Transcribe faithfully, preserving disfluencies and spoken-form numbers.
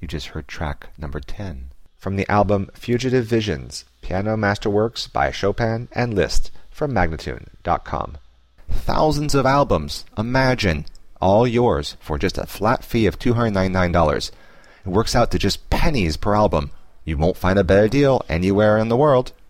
You just heard track number ten. From the album Fugitive Visions, Piano Masterworks by Chopin and Liszt from Magnatune dot com. Thousands of albums, imagine, all yours for just a flat fee of two hundred ninety-nine dollars. It works out to just pennies per album. You won't find a better deal anywhere in the world.